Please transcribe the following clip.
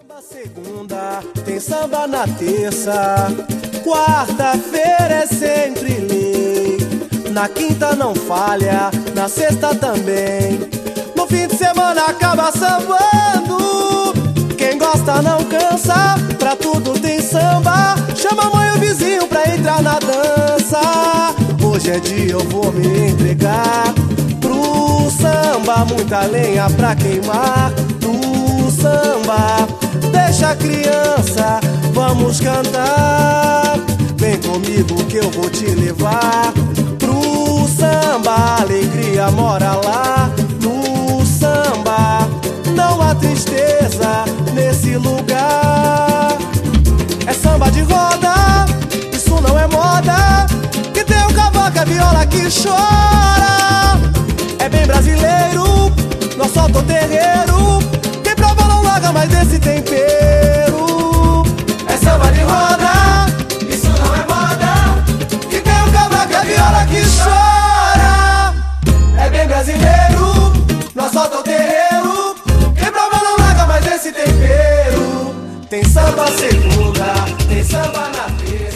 Segunda tem samba na terça, quarta-feira é sempre lei, na quinta não falha, na sexta também, no fim de semana acaba sambando. Quem gosta não cansa, pra tudo tem samba, chama a mãe e o vizinho pra entrar na dança. Hoje é dia, eu vou me entregar pro samba, muita lenha pra queimar no samba. Deixa a criança, vamos cantar. Vem comigo que eu vou te levar pro samba. A alegria mora lá no samba. Não há tristeza nesse lugar. É samba de roda, isso não é moda. Que tem o cavaco, a viola que chora. É bem brasileiro, nós solta o terreiro. Quem prova não larga mais desse tempero. É samba de roda, isso não é moda. Que tem o cavaco, a viola que chora. É bem brasileiro, nós solta o terreiro. Quem prova não larga mais desse tempero. Tem samba segunda, tem samba na terça.